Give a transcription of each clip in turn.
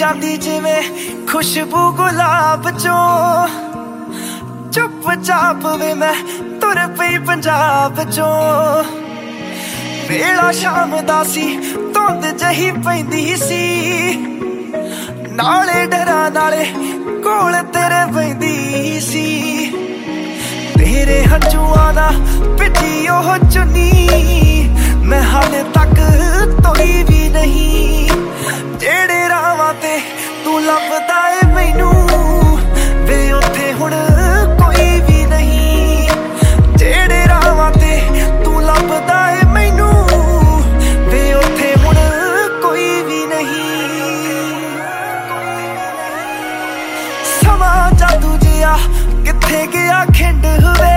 ਜਾਂਦੀ ਜਿਵੇਂ ਖੁਸ਼ਬੂ ਗੁਲਾਬ ਚੋਂ। ਚੁੱਪ ਚਾਪ ਵੇ ਮੈਂ ਤੁਰ ਪਈ ਪੰਜਾਬ ਚੋਂ। ਵੇਲਾ ਸ਼ਾਮ ਦਾ ਸੀ, ਧੁੰਦ ਜਹੀ ਪੈਂਦੀ ਸੀ, ਨਾਲੇ ਡਰਾਂ ਨਾਲੇ ਕੋਲ ਤੇਰੇ ਪੈਂਦੀ ਸੀ। ਤੇਰੇ ਹੰਝੂਆਂ ਦਾ ਭਿੱਜੀ ਉਹ ਚੁੰਨੀ ਮੈਂ ਹਾਲੇ ਤੱਕ ਧੋਈ ਵੀ ਨਹੀਂ। ਜਿਹੜੇ ਰਾਵਾਂ ਤੇ ਤੂੰ ਲੱਭਦਾ ਏ ਮੈਨੂੰ ਵੇ ਉੱਥੇ ਹੁਣ ਕੋਈ ਵੀ ਨਹੀਂ। ਜਿਹੜੇ ਰਾਵਾਂ ਤੇ ਤੂੰ ਲੱਭਦਾ ਏ ਮੈਨੂੰ ਵੇ ਉੱਥੇ ਹੁਣ ਕੋਈ ਵੀ ਨਹੀਂ। ਸਮਾਂ ਜਾਦੂ ਜਿਹਾ ਕਿੱਥੇ ਗਿਆ ਖਿੰਡ ਹੋਵੇ,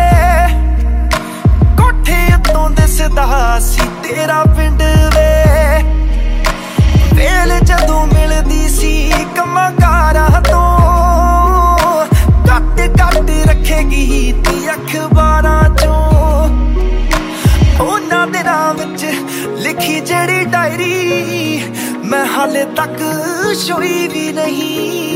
ਕੋਠੇ ਉੱਤੋਂ ਦਿਸਦਾ ਸੀ ਤੇਰਾ ਪਿੰਡ ਵੇ। ਵੇਲ ਜਦੋਂ ਮਿਲਦੀ ਸੀ ਕੰਮਾਂ ਕਾਰਾਂ ਤੋਂ, ਕੱਟ ਕੱਟ ਰੱਖੇਗੀ ਤੀ ਅਖਬਾਰਾਂ ਚੋਂ। ਉਹਨਾਂ ਦਿਨਾਂ ਵਿੱਚ ਲਿਖੀ ਜਿਹੜੀ ਡਾਇਰੀ ਮੈਂ ਹਾਲੇ ਤੱਕ ਛੋਈ ਵੀ ਨਹੀਂ।